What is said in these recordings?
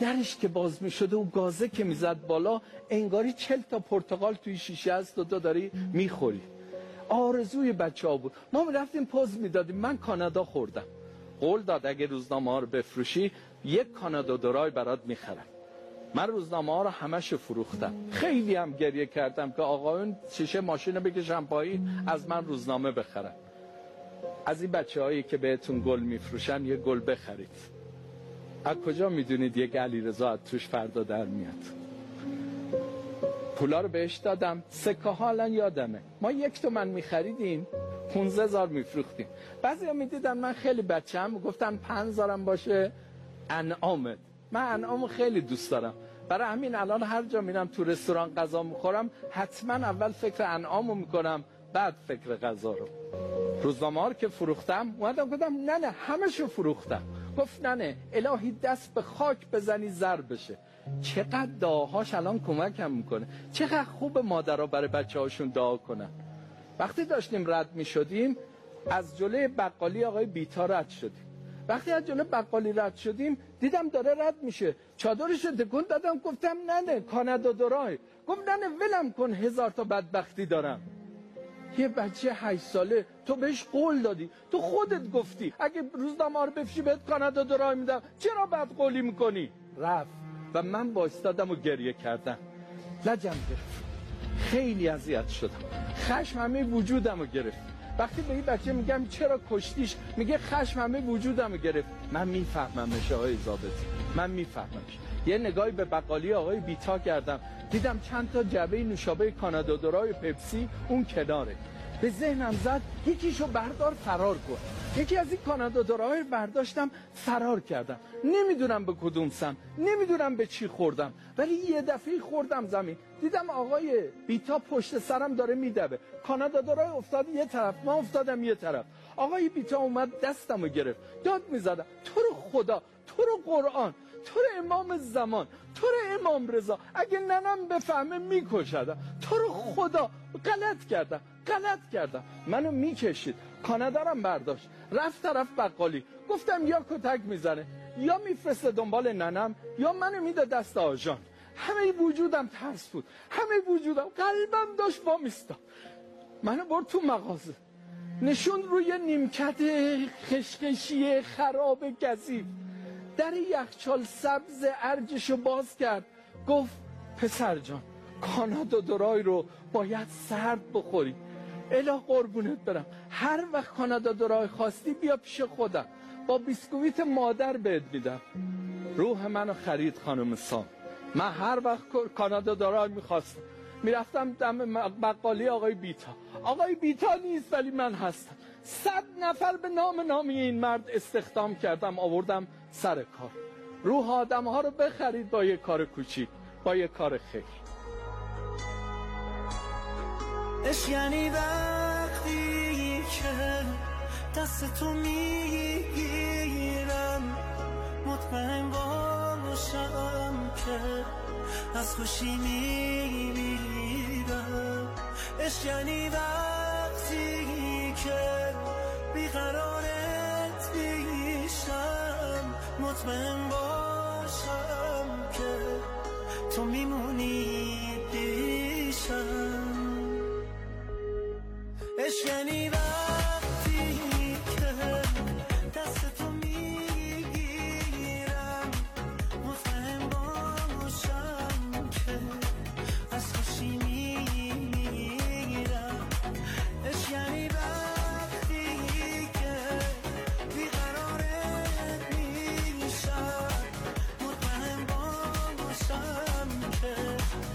درش که باز می شده و گازه که می زد بالا، انگاری 40 تا پرتقال توی شیشه است و تو داری می خوری. آرزوی بچه ها بود. ما می رفتیم پوز می دادیم. من کانادا خوردم. قول داد اگه روزنامه ها رو بفروشی 1 کانادا درای برات می خرم. من روزنامه ها رو همش فروختم. خیلی هم گریه کردم که آقایون شیشه ماشین رو بکشن پایین از من روزنامه بخرن. از این بچه هایی که بهتون گل می فروشن یه گل بخرید. از کجا میدونید یک علیرضا توش فردا در میاد؟ پولا رو بهش دادم. سکه ها الان یادمه. ما 1 تومن میخریدیم 15,000 میفروختیم. بعضی ها میدیدن من خیلی بچه‌ام گفتن 5,000 باشه انعامت. من انعامو خیلی دوست دارم. برای همین الان هر جا میرم تو رستوران غذا میخورم حتما اول فکر انعامو میکنم بعد فکر غذا رو. روزنامه ها رو که فروختم اومدم گفتم نه همشو فروختم. گفت نه الهی دست به خاک بزنی زر بشه. چقدر دعاهاش الان کمکم میکنه. چقدر خوب مادرها برای بچه هاشون دعا کنن. وقتی داشتیم رد میشدیم از جلوی بقالی آقای بیتا رد شدیم. وقتی از جلوی بقالی رد شدیم دیدم داره رد میشه. چادرش رو تکون دادم گفتم نه کانادا درای. گفت نه ولم کن 1000 تا بدبختی دارم. یه بچه 8 ساله تو بهش قول دادی، تو خودت گفتی اگه روزنامه رو بفروشی بهت کانادا درای میدم، چرا بد قولی میکنی؟ رفت و من وایستادم و گریه کردم. لجم گرفت، خیلی اذیت شدم، خشم همه وجودم رو گرفت. وقتی به این بچه میگم چرا کشتیش میگه خشم همه وجودم رو گرفت. من میفهممش آقای ضابطی، من میفهممش. یه نگاهی به بقالی آقای بیتا کردم، دیدم چند تا جعبه نوشابه کانادا درای پپسی اون کناره. به ذهنم زد یکیشو بردار فرار کن. یکی از این کانادا درای برداشتم فرار کردم. نمیدونم به کدوم سم، نمیدونم به چی خوردم، ولی یه دفعه خوردم زمین. دیدم آقای بیتا پشت سرم داره میدوه. کانادا درای افتاد یه طرف، من افتادم یه طرف. آقای بیتا اومد دستمو گرفت، داد میزدم تو رو خدا، تو رو قرآن، تو رو امام زمان، تو رو امام رضا، اگه ننم بفهمه میکشدم، تو رو خدا غلط کردم. منو میکشید. کانادا رو برداشت رفت طرف بقالی. گفتم یا کتک میزنه یا میفرسته دنبال ننم یا منو میده دست آژان. همه وجودم ترس بود، همه وجودم، قلبم داشت وامیستا. منو برد تو مغازه، نشون روی نیمکت خشخشی خراب کثیف. در یخچال سبز ارجشو باز کرد. گفت پسر جان کانادا درای رو باید سرد بخوری. اله قربونت برم، هر وقت کانادا درای خواستی بیا پیش خودم، با بیسکویت مادر بهت میدم. روح منو خرید خانم سام. من هر وقت کانادا درای میخواستم میرفتم دم بقالی آقای بیتا. آقای بیتا نیست ولی من هستم. 100 نفر به نامی این مرد استخدام کردم، آوردم سر کار. روح آدم ها رو بخرید با یه کار کوچیک، با یه کار خیر. عشق یعنی وقتی که دست تو میگیرم، مطمئن باشم که از خوشی میمیرم. عشق یعنی وقتی که بیقرارت میشم، مطمئن باشم که تو میمونی پیشم. عشق یعنی وقتی که دست تو میگیرم، مطمئن باشم که از خوشی میمیرم. عشق یعنی وقتی که بیقرارت میشم، مطمئن باشم که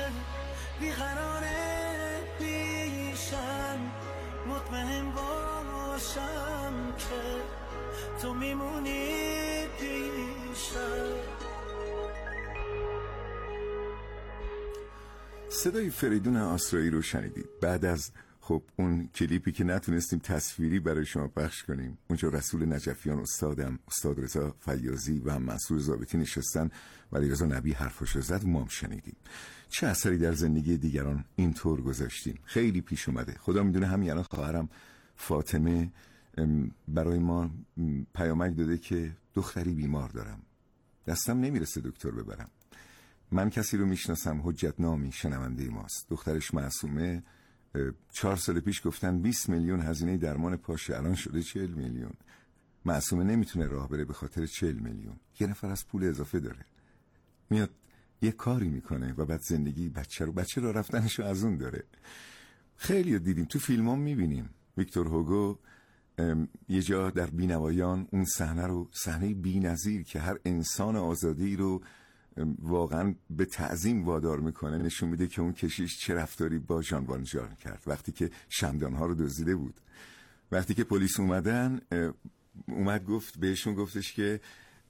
بیقراره پیشم، مطمئن باشم که تو میمونی پیشم. صدای فریدون آسرایی رو شنیدید. بعد از اون کلیپی که نتونستیم تصویری برای شما پخش کنیم، اونجا رسول نجفیان استادم، استاد رضا فیاضی و هم منصور ضابطی نشستن و علیرضا نبی حرفاشو زد و ما هم شنیدیم. چه اثری در زندگی دیگران اینطور گذاشتیم؟ خیلی پیش اومده. خدا میدونه همین الان خواهرم فاطمه برای ما پیامک داده که دختری بیمار دارم، دستم نمیرسه دکتر ببرم. من کسی رو میشناسم، حجت نامی، شنونده ماست، دخترش معصومه. 4 سال پیش گفتن 20 میلیون هزینه درمان پاشه، الان شده 40 میلیون. معصومه نمیتونه راه بره به خاطر 40 میلیون. یه نفر از پول اضافه داره، میاد یه کاری میکنه و بعد زندگی بچه رو رفتنشو از اون داره. خیلی دیدیم تو فیلمام میبینیم. ویکتور هوگو یه جا در بینوایان اون صحنه بی‌نظیر که هر انسان آزادی رو واقعا به تعظیم وادار میکنه نشون میده که اون کشیش چه رفتاری با ژان والژان کرد وقتی که شمعدان‌ها رو دزدیده بود. وقتی که پلیس اومد بهشون گفتش که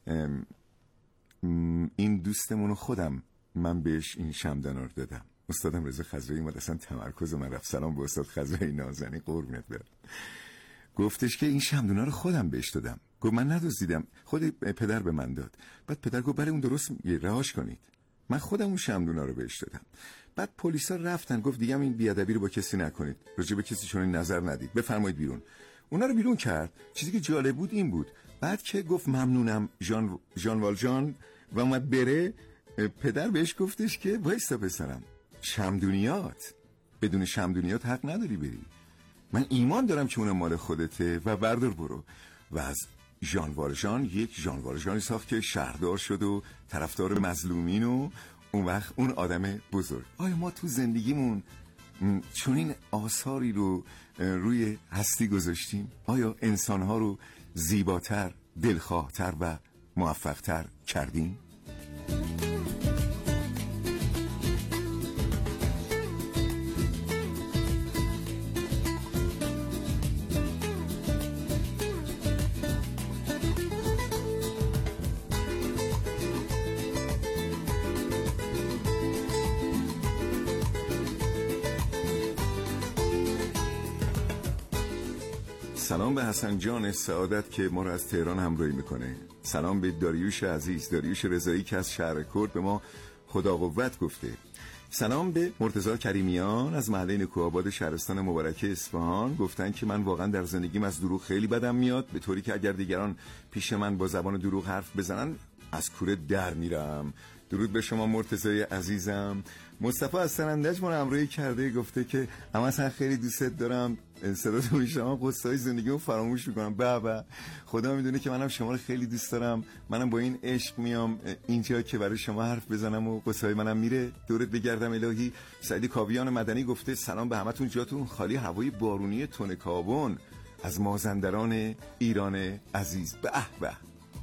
این دوستمونو من بهش این شمعدانا رو دادم. استادم رضا خضرایی اومد، اصلا تمرکز من رفت. سلام به استاد خضرایی نازنی، قربونت برم. گفتش که این شمعدانا رو خودم بهش دادم. گفت من ندزدیدم، خود پدر به من داد. بعد پدر گفت بله اون درست رهاش کنید، من خودم اون شمعدانا رو بهش دادم. بعد پلیسا رفتن، گفت دیگه این بیادبی رو با کسی نکنید، راجع به کسی چنین نظر ندید، بفرمایید بیرون. اونا رو بیرون کرد. چیزی که جالب بود این بود بعد که گفت ممنونم ژان والژان و اومد بره، پدر بهش گفتش که وایسا پسرم، شمعدونیات، بدون شمعدونیات حق نداری بری. من ایمان دارم که اون مال خودته و بردار برو. و از ژان والژان یک ژان والژانی ساخت که شهردار شد و طرفدار مظلومین و اون وقت اون آدم بزرگ. آیا ما تو زندگیمون چون این آثاری رو روی هستی گذاشتیم؟ آیا انسانها رو زیباتر، دلخواهتر و موفقتر کردیم؟ سلام به حسن جان سعادت که ما رو از تهران همراهی میکنه. سلام به داریوش عزیز، داریوش رضایی که از شهر کرد به ما خدا قوت گفته. سلام به مرتضی کریمیان از محله نکوآباد شهرستان مبارک اصفهان، گفتن که من واقعا در زندگیم از دروغ خیلی بدم میاد، به طوری که اگر دیگران پیش من با زبان دروغ حرف بزنن از کوره در میرم. درود به شما مرتضی عزیزم. مصطفی از سنندج ما رو همراهی کرده، گفته که اما اصلا خیلی دوستت دارم، صداتو میشنوم قصه‌های زندگیمو فراموش میکنم. بابا خدا میدونه که منم شما رو خیلی دوست دارم، منم با این عشق میام اینجا که برای شما حرف بزنم و قصه‌های منم میره دورت بگردم الهی. سعید کاویان مدنی گفته سلام به همتون، جاتون خالی، هوای بارونی تون کابون از مازندران ایران عزیز. به به.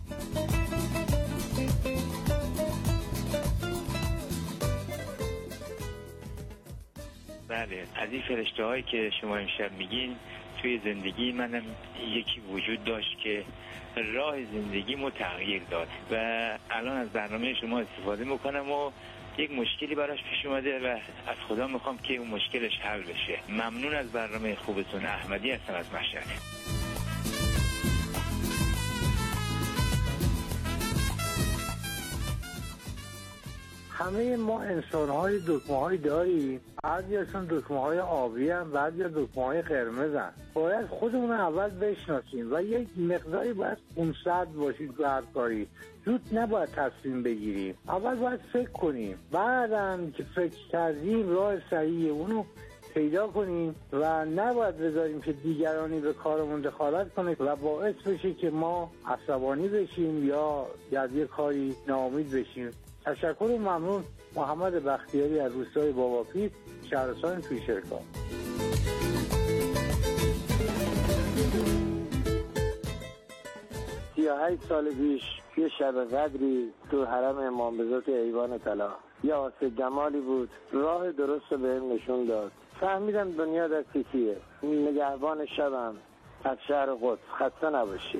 بله، از این فرشته هایی که شما امشب میگین توی زندگی منم یکی وجود داشت که راه زندگیمو تغییر داد و الان از برنامه شما استفاده میکنم و یک مشکلی براش پیش اومده و از خدا میخوام که اون مشکلش حل بشه. ممنون از برنامه خوبتون. احمدی هستم از مشهد. همه ما انسان‌های دکمه‌های داریم، بعضی‌هاشون دکمه‌های آبی هم، بعضی‌ها دکمه‌های قرمز هم. باید خودمون اول بشناسیم و یک مقداری باید خونسرد باشید به هر کاری. زود نباید تصمیم بگیریم، اول باید فکر کنیم، بعدم که فکر کردیم راه صحیح اونو پیدا کنیم و نباید بذاریم که دیگرانی به کارمون دخالت کنه و باعث بشه که ما عصبانی بشیم یا از یه کاری ناامید بشیم. تشکر و ممنون. محمد بختیاری از روستای باباپیر، شهرستان پیشرکان. 38 سال پیش یه شب قدری تو حرم امام بزرگ ایوان طلا یه آسه جمالی بود، راه درست رو بهم نشون داد. فهمیدم دنیا دست کیه. نگهبان شبم از شهر قدس. خسته نباشید.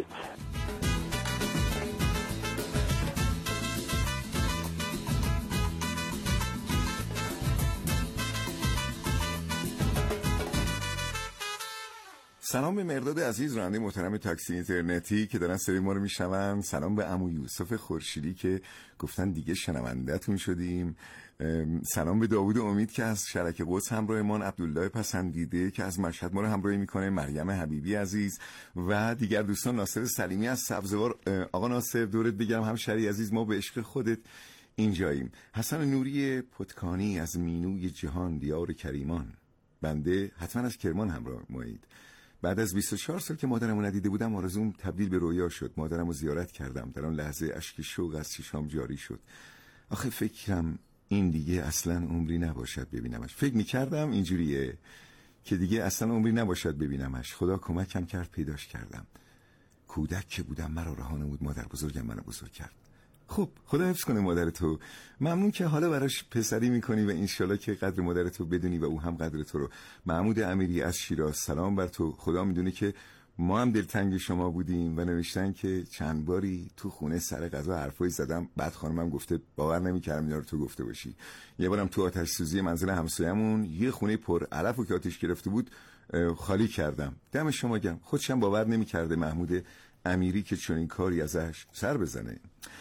سلام به مرداد عزیز، راننده محترم تاکسی اینترنتی که دارن صدای ما رو میشنون. سلام به عمو یوسف خورشیدی که گفتن دیگه شنونده‌تون شدیم. سلام به داوود امید که از شرک قدس همراهمان، عبدالله پسندیده که از مشهد ما رو همراهی میکنه، مریم حبیبی عزیز و دیگر دوستان. ناصر سلیمی از سبزوار. آقا ناصر دورت بگم همشهری عزیز، ما به عشق خودت اینجاییم. حسن نوری پتکانی از مینوی جهان دیار کریمان، بنده حتما از کرمان همراه مایید. بعد از 24 سال که مادرمو ندیده بودم آرزوم تبدیل به رویا شد. مادرمو زیارت کردم، در آن لحظه اشک شوق از چشام جاری شد. آخه فکرم این دیگه اصلا عمری نباشد ببینمش. فکر می‌کردم اینجوریه که دیگه اصلا عمری نباشد ببینمش. خدا کمکم کرد پیداش کردم. کودک که بودم مرا رها نمود، مادر بزرگم منو بزرگ کرد. خب خدا حفظ کنه مادر تو. ممنون که حالا براش پسری میکنی و انشالله که قدر مادر تو بدونی و او هم قدر تو رو. محمود امیری از شیراز، سلام بر تو. خدا میدونه که ما هم دلتنگ شما بودیم و نوشتن که چند باری تو خونه سر غذا حرفایی زدم، بعد خانمم گفته باور نمیکردم اینا رو تو گفته باشی. یه بارم تو آتش سوزی منزل همسایه‌مون یه خونه پر علفو که آتش گرفته بود خالی کردم. دم شما گرم. خودشم باور نمیکرده محمود امیری که چنین کاری ازش سر بزنه.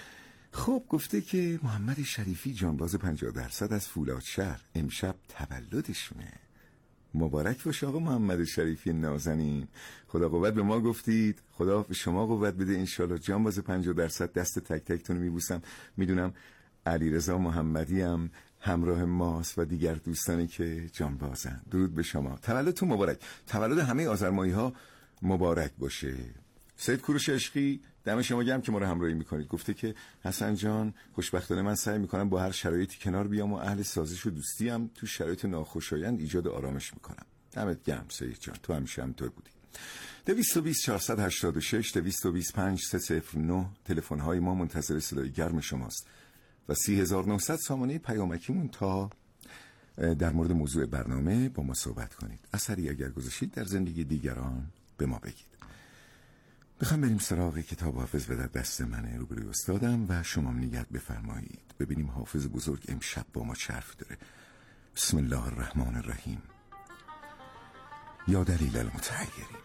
خب گفته که محمد شریفی جانباز 50% از فولادشهر امشب تولدشونه. مبارک باشه آقا محمد شریفی نازنین. خدا قوت به ما گفتید، خدا به شما قوت بده انشالله. جانباز 50% دست تک تکتون میبوسم. میدونم علیرضا محمدی هم همراه ماست و دیگر دوستانی که جانبازن. درود به شما، تولدتون مبارک. تولد همه آذرمایی ها مبارک باشه. سید کوروش عشقی دم شما گرم که ما رو همراهی میکنید. گفته که حسن جان خوشبختانه من سعی میکنم با هر شرایطی کنار بیام و اهل سازش و دوستی هم تو شرایط ناخوشایند ایجاد آرامش میکنم. دمت گرم سید جان، تو همیشه همینطور بودی. 220 486 225 309 تلفن های ما منتظر صدای گرم شماست و 30900 سامانه پیامکیمون تا در مورد موضوع برنامه با ما صحبت کنید. اثری اگر گذاشتید در زندگی دیگران به ما بگید. بخوام بریم سراغ کتاب حافظ به دست منه روبروی استادم و شما نیت بفرمایید. ببینیم حافظ بزرگ امشب با ما چه حرف داره. بسم الله الرحمن الرحیم. یا دلیل المتحیرین.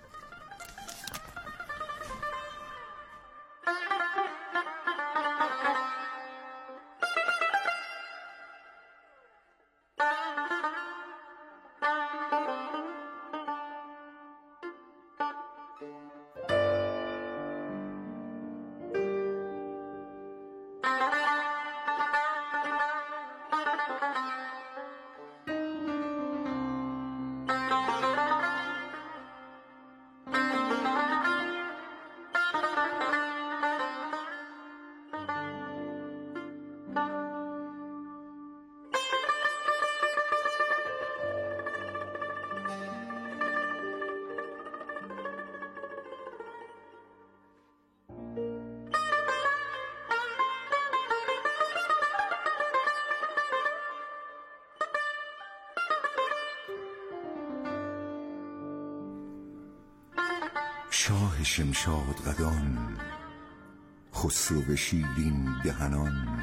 شاه شمشاد قدان، خسرو شیرین دهنان،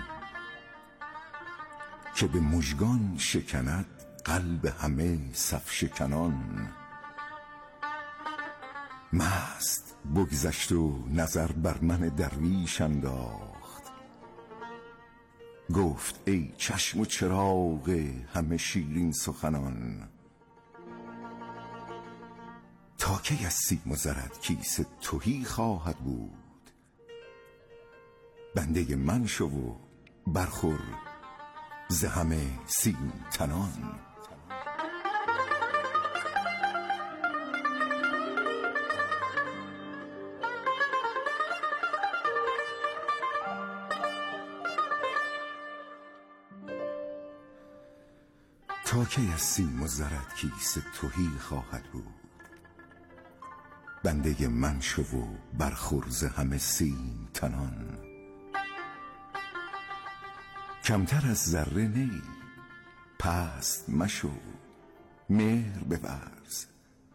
که به مژگان شکند قلب همه صف شکنان. مست بگذشت و نظر بر من درویش انداخت، گفت ای چشم و چراغ همه شیرین سخنان. تا کی از سیم و زرت کیسه تهی خواهد بود، بنده من شو و برخور ز همه سیم تنان. تا کی از سیم و زرت کیسه تهی خواهد بود، بنده من شو و برخور ز همه سیم تنان. کمتر از ذره نی، پست مشو، مهر بورز.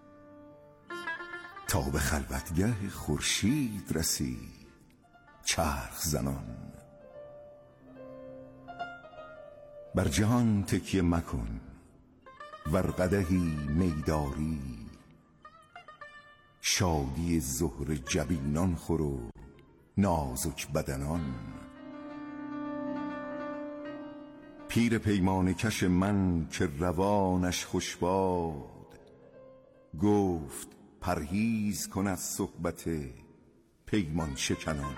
تا به خلوتگه خورشید رسی، چرخ زنان. بر جهان تکیه مکن، ور قدحی میداری، شادی زهر جبینان خور و نازک بدنان. پیر پیمانه کش من که روانش خوش باد، گفت پرهیز کن از صحبت پیمان شکنان.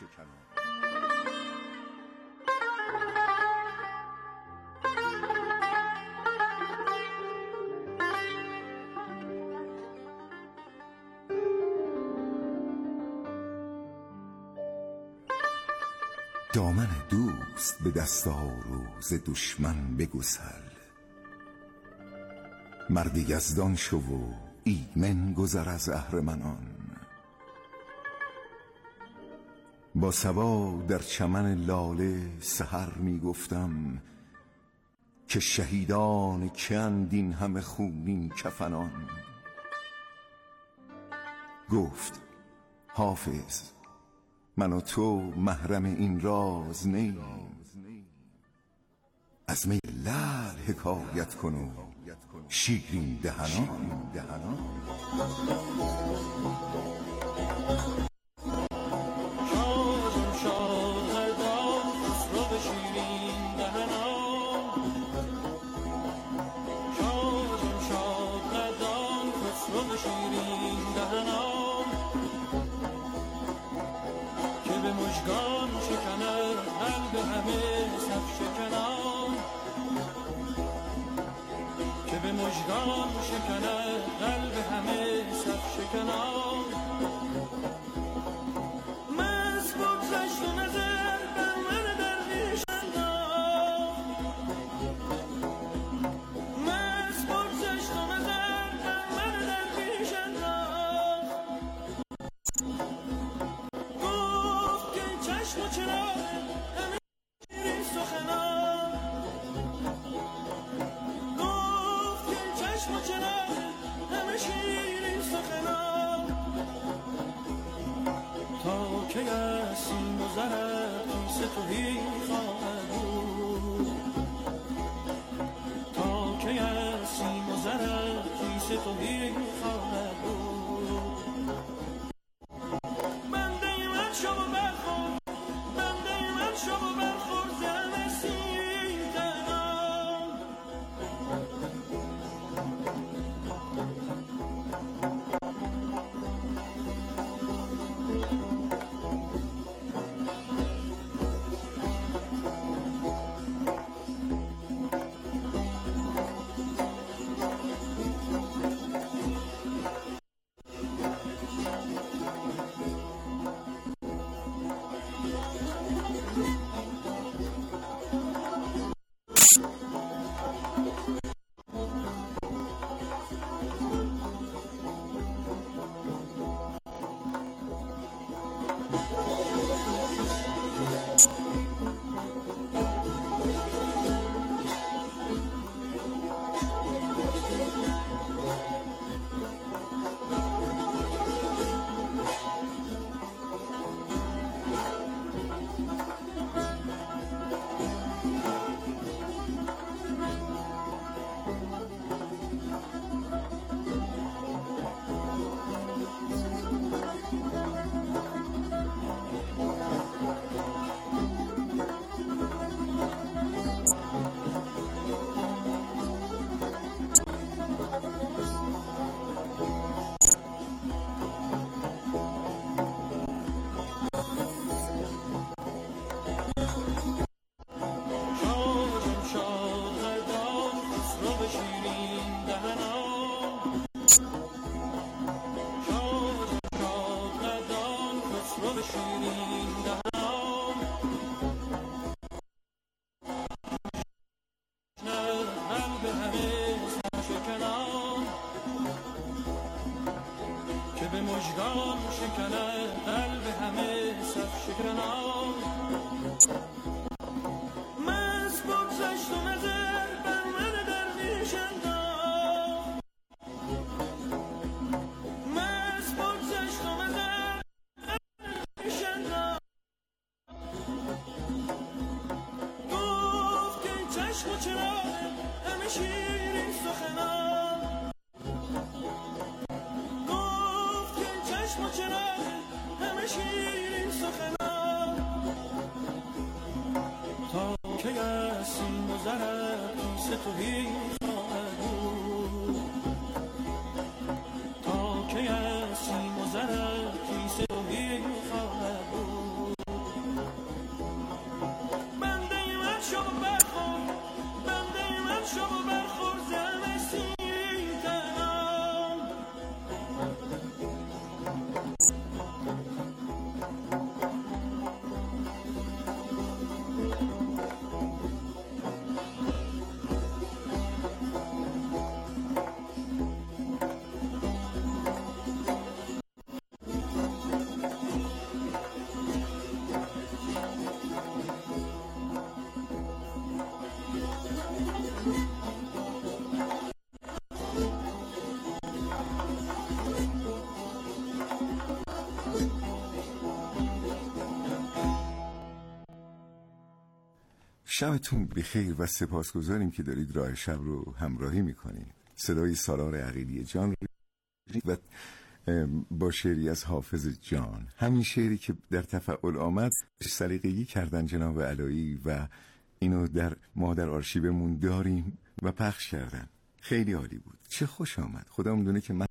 دامن دوست به دست آر و ز دشمن بگسل. مرد یزدان شو و ایمن گذر از اهرمنان. با صبا در چمن لاله سحر می گفتم که شهیدان کیند این همه خونین کفنان. گفت حافظ من و تو محرم این راز نیم، از می لعل حکایت کن و شیرین دهنان. مژگان شکنه قلب همه صف شکنان. مست بگذشت و نظر بر من درویش انداخت، مست بگذشت و نظر بر من درویش انداخت. گفت که چشم و چراغ همه شیرین سخنان، همه شیرین سخنان. تا که از این گذرد کیسه تهی خواهد بود، تا که از این گذرد کیسه تهی خواهد بود. بنده من شو و برخور، بنده من شو و برخور ز همه سیدنان. مژگان شکنه قلب همه صف شکنان. من چشم و چراغ همه شیرین سخنان تا که از سیم و زرت کیسه تهی خواهد بود تا که از سیم و زرت کیسه تهی خواهد بود بنده من شو برخور بنده من شو برخور زم سیم تنان شبتون بخیر و سپاسگزاریم که دارید راه شب رو همراهی میکنید. صدای سالار عقیلی جان و با شعری از حافظ جان، همین شعری که در تفعول آمد سلیقه‌ای کردن جناب علایی و اینو ما در آرشیومون داریم و پخش کردن. خیلی عالی بود، چه خوش آمد. خدا میدونه که من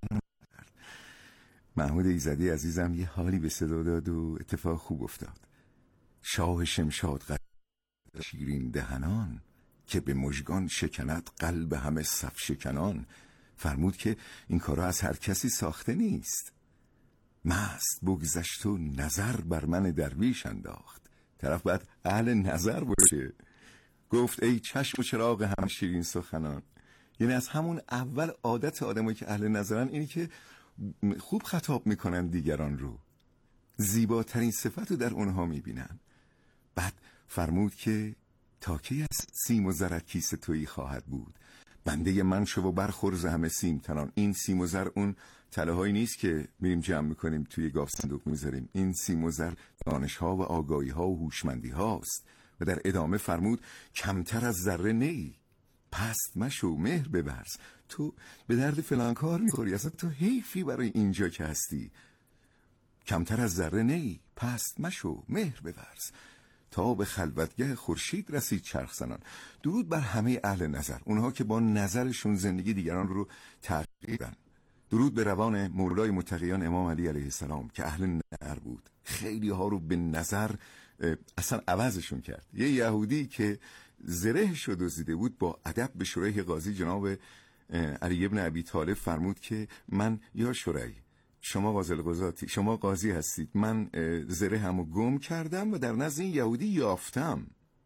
محمود ایزدی عزیزم یه حالی به صدا داد و اتفاق خوب افتاد. شاه شمشاد شیرین دهنان که به مژگان شکند قلب همه صف شکنان. فرمود که این کارا از هر کسی ساخته نیست. مست بگذشت و نظر بر من درویش انداخت. طرف باید اهل نظر باشه. گفت ای چشم و چراغ همه شیرین سخنان. یعنی از همون اول عادت آدمایی که اهل نظرن اینی که خوب خطاب میکنن دیگران رو، زیباترین صفت رو در اونها میبینن. بعد فرمود که تا کی از سیم و زرت کیسه تویی خواهد بود. بنده من شو و برخورز همه سیم تنان. این سیم و زر اون تله هایی نیست که میریم جمع میکنیم توی گاف صندوق میذاریم. این سیم و زر دانش ها و آگاهی ها و هوشمندی هاست. و در ادامه فرمود کمتر از ذره نی، پست مشو مهر ببرز. تو به درد فلان کار میخوری، اصلا تو حیفی برای اینجا که هستی. کمتر از ذره نی، پست مشو مهر ببرز. تا به خلوتگه خورشید رسید چرخ زنان. درود بر همه اهل نظر، اونها که با نظرشون زندگی دیگران رو تغییر دادن. درود به روان مولای متقیان امام علی علیه السلام که اهل نظر بود. خیلی ها رو به نظر اصلا عوضشون کرد. یه یهودی که زرهش رو دزدیده بود با ادب به شریح قاضی جناب علی ابن ابی طالب فرمود که من یا شریح، شما قاضی القضاتی، شما قاضی هستید، من زره همو گم کردم و در نزد این یهودی یافتم.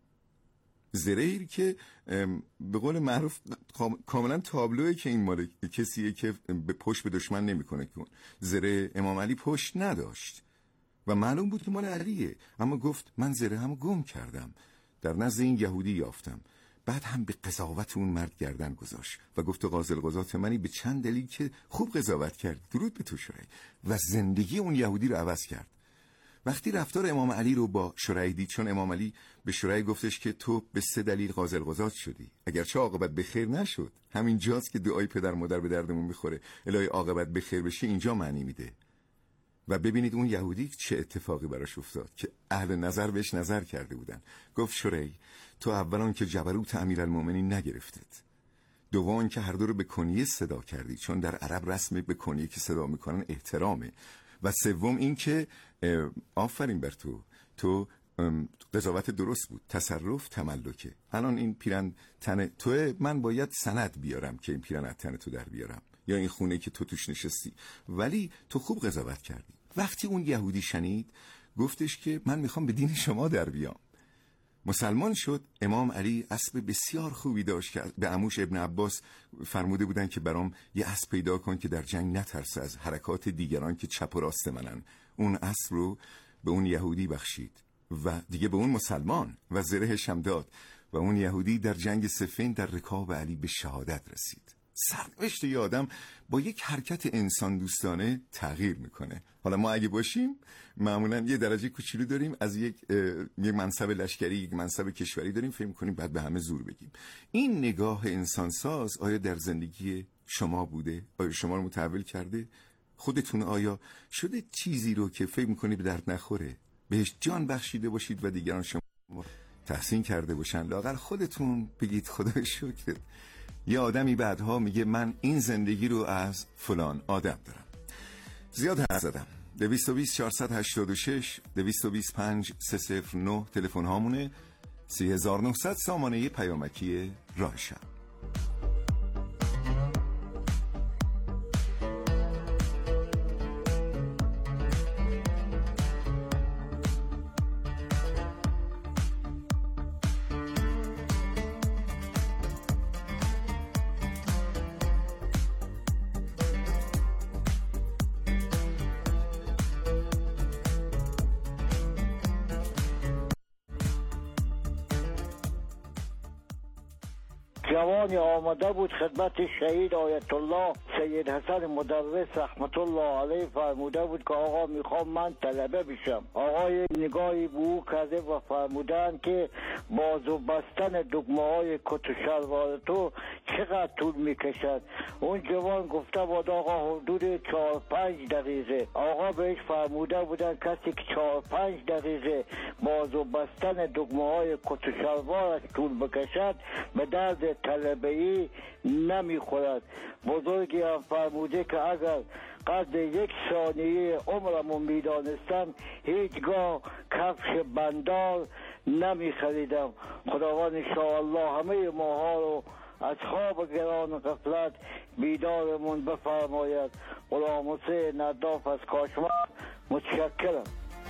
زرهی که به قول معروف کاملا تابلوه که این مال کسیه که به پشت به دشمن نمیکنه. کن زره امام علی پشت نداشت و معلوم بود که مال علیه، اما گفت من زره همو گم کردم، در نزد این یهودی یافتم. بعد هم به قضاوت اون مرد گردن گذاشت و گفت قاضی القضات منی به چند دلیل که خوب قضاوت کرد. درود به تو شریح. و زندگی اون یهودی رو عوض کرد. وقتی رفتار امام علی رو با شریح دید، چون امام علی به شریح گفتش که تو به 3 دلیل قاضی القضات شدی، اگرچه عاقبت به خیر نشد. همین جاست که دعای پدر مادر به دردمون میخوره، الهی عاقبت به خیر بشه، اینجا معنی میده. و ببینید اون یهودی چه اتفاقی براش افتاد که اهل نظر بهش نظر کرده بودن. گفت شریح، تو اولا که جبروت امیرالمومنین نگرفتت، دوم که هر دو رو به کنیه صدا کردی، چون در عرب رسم به کنیه که صدا میکنن احترامه، و سوم این که آفرین بر تو قضاوت درست بود، تصرف تملکه. الان این پیرن تن توه، من باید سند بیارم که این پیرن از تن تو در بیارم، یا این خونه که تو توش نشستی، ولی تو خوب قضاوت کردی. وقتی اون یهودی شنید گفتش که من میخوام به دین شما در بیام. مسلمان شد. امام علی اسب بسیار خوبی داشت که به عموش ابن عباس فرموده بودن که برام یه اسب پیدا کن که در جنگ نترسه از حرکات دیگران که چپ و راست منن. اون اسب رو به اون یهودی بخشید و دیگه به اون مسلمان و زرهش هم داد و اون یهودی در جنگ صفین در رکاب علی به شهادت رسید. سرنوشت یه آدم با یک حرکت انسان دوستانه تغییر میکنه. حالا ما اگه باشیم معمولا یه درجه کوچولو داریم از یک منصب لشکری، یک منصب کشوری داریم، فکر میکنیم بعد به همه زور بگیم. این نگاه انسانساز آیا در زندگی شما بوده؟ آیا شما رو متحول کرده؟ خودتون آیا شده چیزی رو که فکر میکنی به درد نخوره بهش جان بخشیده باشید و دیگران شما تحسین کرده باشن؟ لااقل خودتون بگید خدا شکر یه آدمی بعدها میگه من این زندگی رو از فلان آدم دارم. زیاد حرف زدم. 220 486 225 309 تلفن هامونه. 3900 سامانه پیامکی راه شب. جوانی آمده بود خدمت شهید آیت الله سید حسن مدرس رحمت الله علیه، فرموده بود که آقا میخوام من طلبه بشم. آقای نگاهی به او کرده و فرمودن که بازو بستن دکمه های کت و شلوار تو چقدر طول میکشد؟ اون جوان گفته بود آقا حدود 4-5 دقیقه. آقا بهش فرموده بودن کسی که 4-5 دقیقه بازو بستن دکمه های کت و شلوارش طول بکشد به درد طلبه‌ای نمیخورد. بزرگی هم فرموده که اگر قدر 1 ثانیه عمرمو میدانستم هیچگاه کفش بندار نمیخریدم. خداوند انشاءالله همه ماها رو از خواب گران غفلت بیدارمون بفرماید. غلام حسین نداف از کاشمر، متشکرم.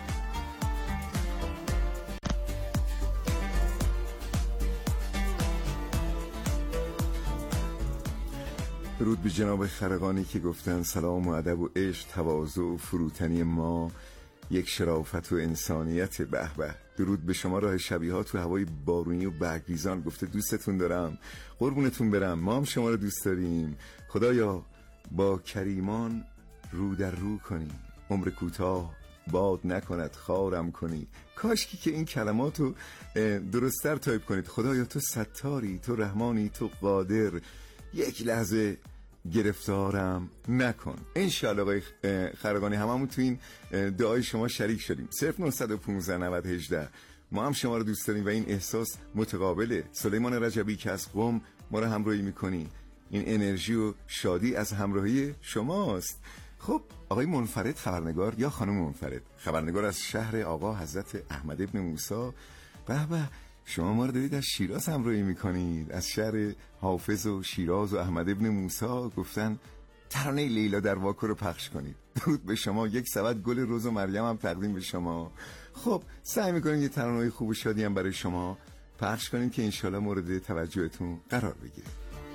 درود به جناب خرقانی که گفتن سلام و ادب و عشق، تواضع و فروتنی ما یک شرافت و انسانیت. به به. درود به شما راه شبیهات تو هوای بارونی و برگریزان. گفته دوستتون دارم، قربونتون برم، ما هم شما رو دوست داریم. خدایا با کریمان رو در رو کنی، عمر کوتاه باد نکند خارم کنی. کاشکی که این کلماتو درست‌تر تایپ کنید. خدایا تو ستاری، تو رحمانی، تو قادر، یک لحظه گرفتارم نکن. انشالله آقای خرقانی هممون تو این دعای شما شریک شدیم. 0915 90 18 ما هم شما رو دوست داریم و این احساس متقابله. سلیمان رجبی که از قم ما رو همراهی میکنی، این انرژی و شادی از همراهی شماست. خب آقای منفرد خبرنگار یا خانم منفرد خبرنگار از شهر آقا حضرت احمد ابن موسی، به به، شما ما رو دارید از شیراز همراهی میکنید، از شهر حافظ و شیراز و احمد ابن موسی. گفتن ترانه لیلا در واکو رو پخش کنید. درود به شما. 1 سبد گل روز و مریم هم تقدیم به شما. خب سعی میکنیم یه ترانه خوب و شادی هم برای شما پخش کنیم که انشالله مورد توجهتون قرار بگیره.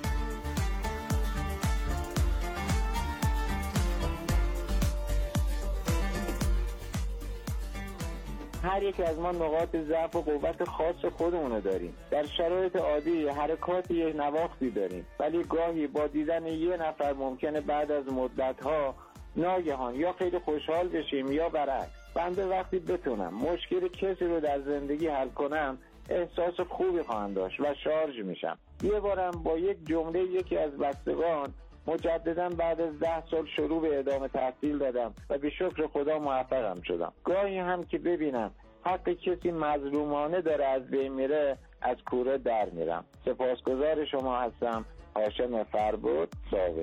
هر یک از ما نقاط ضعف و قوت خاص خودمونو داریم. در شرایط عادی حرکات یه نواختی داریم، ولی گاهی با دیدن یه نفر ممکنه بعد از مدت‌ها ناگهان یا خیلی خوشحال بشیم یا برعکس. بنده وقتی بتونم مشکل کسی رو در زندگی حل کنم احساس خوبی خواهم داشت و شارژ میشم. یه بارم با یک جمله یکی از بستگان مجددا بعد از 10 سال شروع به ادامه تحصیل دادم و به شکر خدا موفقم شدم. گاهی هم که ببینم حق کسی مظلومانه داره از بین میره از کوره در میرم. سپاسگزار شما هستم. هاشم فربود، ساوه.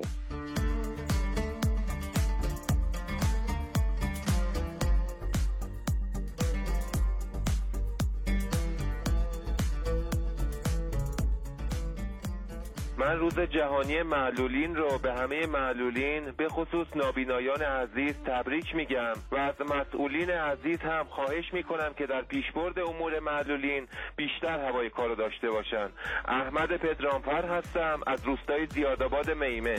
من روز جهانی معلولین رو به همه معلولین به خصوص نابینایان عزیز تبریک میگم و از مسئولین عزیز هم خواهش میکنم که در پیشبرد امور معلولین بیشتر هوای کارو داشته باشن. احمد پدرامفر هستم از روستای زیادآباد میمه.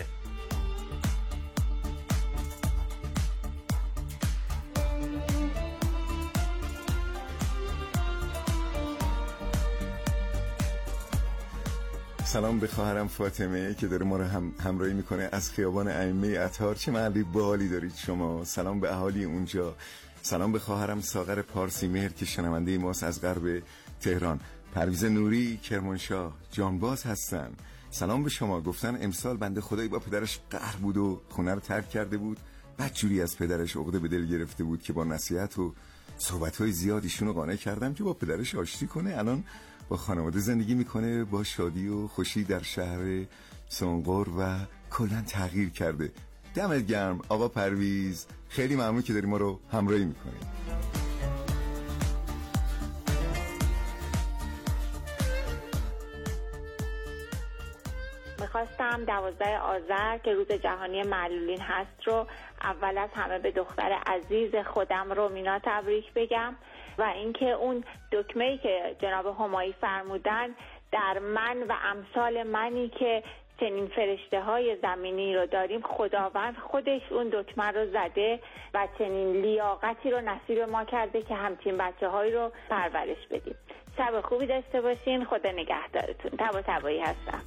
سلام به خواهرم فاطمه که داره ما رو همراهی میکنه از خیابان ائمه اطهار. چه محلی باحالی دارید شما. سلام به اهالی اونجا. سلام به خواهرم ساغر پارسی مهر که شنونده ماست از غرب تهران. پرویز نوری کرمانشاه جانباز هستن. سلام به شما. گفتن امسال بنده خدایی با پدرش قهر بود و خونه رو ترک کرده بود بدجوری از پدرش عقده به دل گرفته بود که با نصیحت و صحبت‌های زیادیشون رو قانع کردم که با پدرش آشتی کنه. الان با خانواده زندگی میکنه، با شادی و خوشی در شهر سنقر و کلا تغییر کرده. دمت گرم آقا پرویز، خیلی ممنون که داری ما رو همراهی میکنی. میخواستم 12 آذر که روز جهانی معلولین هست رو اول از همه به دختر عزیز خودم رومینا تبریک بگم و اینکه اون دکمه‌ای که جناب همایی فرمودن در من و امثال منی که چنین فرشته های زمینی رو داریم، خداوند خودش اون دکمه رو زده و چنین لیاقتی رو نصیب ما کرده که همچین بچه هایی رو پرورش بدیم. شب خوبی داشته باشین. خدا نگهدارتون. تبا تبایی هستم.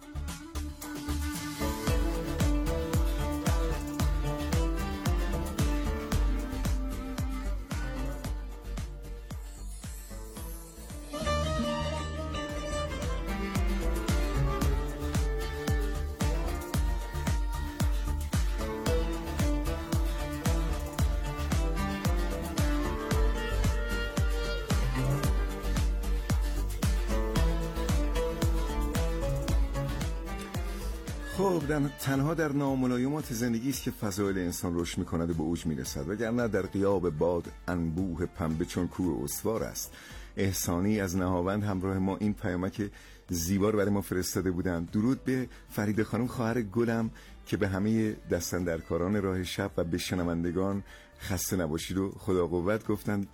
خب تنها در ناملایمات زندگی است که فضایل انسان رشد می‌کند و به اوج می‌رسد، وگرنه در غیاب باد انبوه پنبه چون کوه استوار است. احسانی از نهاوند همراه ما این پیامک زیبا رو برای ما فرستاده بودند. درود به فرید خانم خواهر گلم که به همه دستاندرکاران راه شب و به شنوندگان خسته نباشید و خدا قوت گفتند.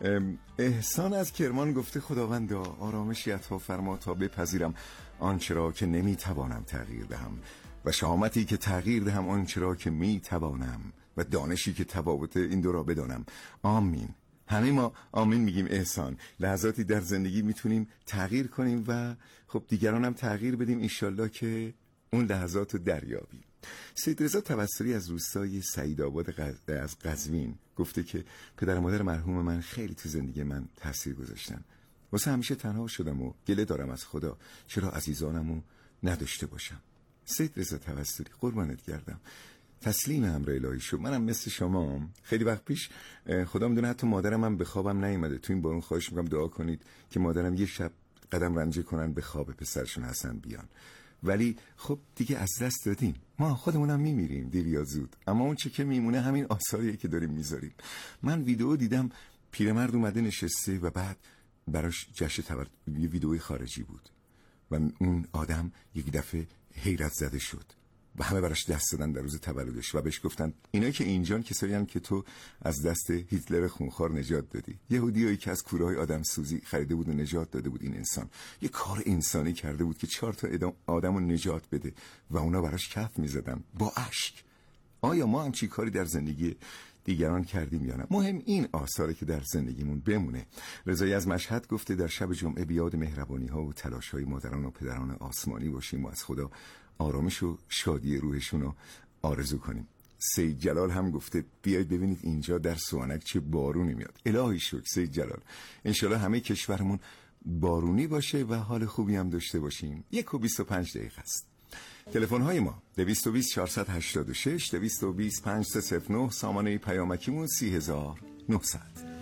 احسان از کرمان گفته خداوندا آرامشی عطا فرما تا بپذیرم آنچه را که نمیتوانم تغییر دهم و شهامتی که تغییر دهم آنچه را که میتوانم و دانشی که تفاوت این دو را بدانم. آمین. همه ما آمین میگیم. احسان، لحظاتی در زندگی میتونیم تغییر کنیم و خب دیگران هم تغییر بدیم، انشالله که اون لحظات رو دریابیم. سید رضا توسلی از روستای سعیدآباد از قزوین گفته که پدر و مادر مرحوم من خیلی تو زندگی من تاثیر گذاشتن. واسه همیشه تنها شدم و گله دارم از خدا چرا عزیزانمو نداشته باشم. سید رضا توسلی، قربانت گردم. تسلیم امر الهی شو. منم مثل شما خیلی وقت پیش خدا میدونه حتی مادرم هم به خوابم نیومده. تو این بارون خواهش میکنم دعا کنید که مادرم یه شب قدم رنجه کنن به خواب پسرشون حسن بیان. ولی خب دیگه از دست دادیم، ما خودمونم میمیریم دیر یا زود، اما اون چه که میمونه همین آثاریه که داریم میذاریم. من ویدیو دیدم پیرمرد اومده نشسته و بعد براش جشن تولد، یه ویدیوی خارجی بود و اون آدم یک دفعه حیرت زده شد و همه براش دست دادن در روز تولدش و بهش گفتن اینا که اینجان کسایی هستن که تو از دست هیتلر خونخوار نجات دادی. یهودیایی که از کوره‌های آدم سوزی خریده بود و نجات داده بود. این انسان یه کار انسانی کرده بود که 4 تا آدمو نجات بده و اونا براش کف می‌زدن با اشک. آیا ما هم چی کاری در زندگی دیگران کردیم یا نه؟ مهم این آثاری که در زندگیمون بمونه. رضایی از مشهد گفته در شب جمعه بیاد مهربانی‌ها و تلاش‌های مادران و پدران آسمانی باشیم و از خدا آرامش و شادی روحشون رو آرزو کنیم. سید جلال هم گفته بیاید ببینید اینجا در سوانک چه بارونی میاد. الهی شکر سید جلال. انشالله همه کشورمون بارونی باشه و حال خوبی هم داشته باشیم. 1:25 است. تلفن های ما 220 486 220 5309، سامانه پیامکیمون 30900.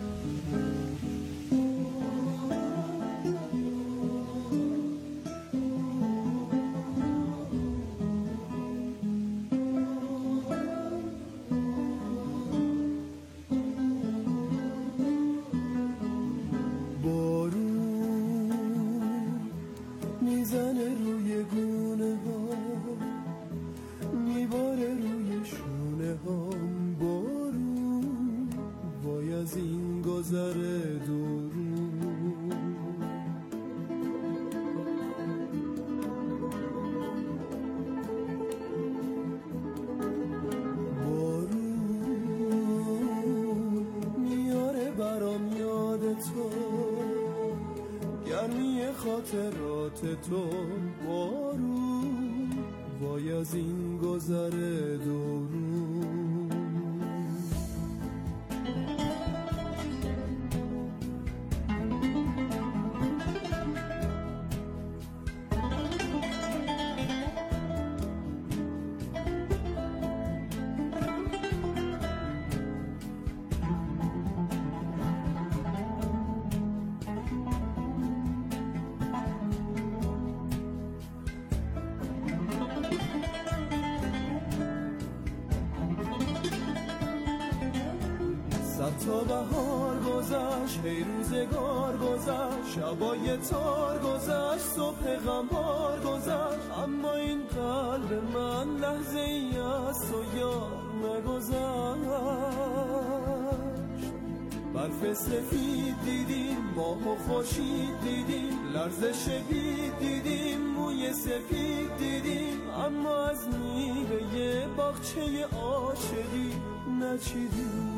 خاطرات تو بارون وای از این گذر دورون. تا بهار گذشت، هی روزگار گذشت، شبای تار گذشت، صبح غمبار گذشت، اما این قلب من لحظه ای از تو یار نگذشت. برف سفید دیدیم، ماه و خورشید دیدیم، لرزش بید دیدیم، موی سفید دیدیم، اما از میوه باغچه عاشقی نچیدیم.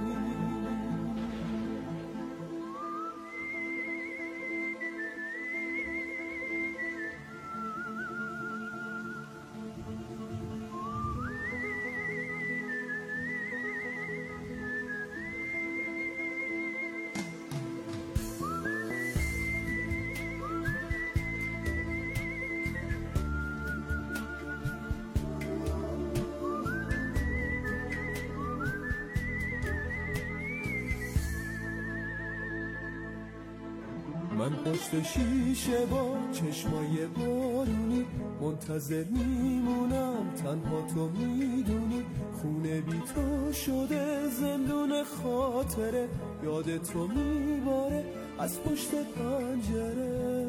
من پشت شیشه با چشمای بارونی منتظر میمونم، تنها تو میدونی، خونه بی تو شده زندون خاطره، یاد تو میباره از پشت پنجره.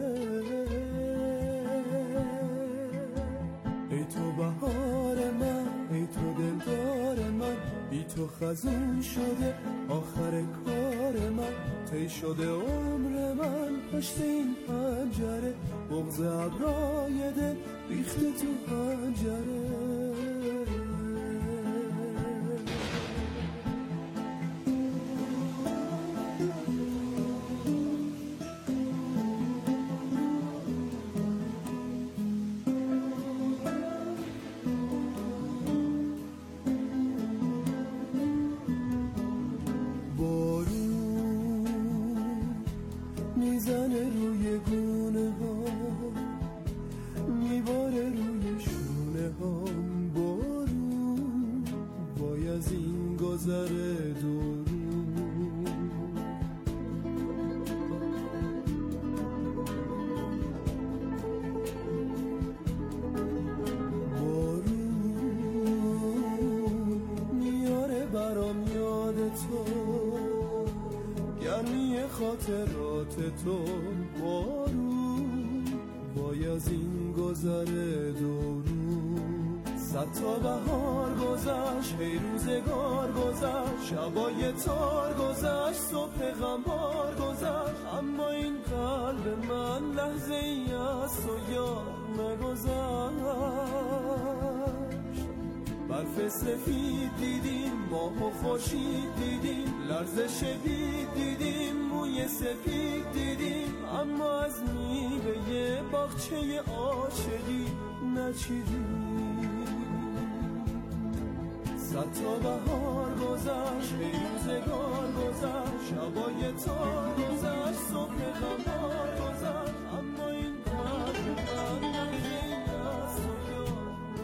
ای تو بهار من، ای تو دلدار من، بی تو خزون شده آخر کار من، طی شده عمر من پشت این پنجره، بغض ابرای دل ریخته تو پنجره. میزنه روی گونه ها، میباره روی شونه ها، بارون وای از این گذره دورون. بارون میاره برام یاد تو، گرمی خاطرات تو، بارون وای از این گذره دورون. صد تا بهار گذشت، هی روزگار گذشت، شبای تار گذشت، صبح غمبار گذشت، اما این قلب من لحظه ای از تو یار نگذشت. برف سفید دیدیم، ماه و خورشید دیدیم، لرزش بید دیدیم، موی سفید دیدیم، اما از میوه باغچه عاشقی نچیدیم. صد تا بهار گذشت، روزگار گذشت، شبای تار گذشت، صبح غمبار گذشت، اما این قلب من لحظه ای از تو یار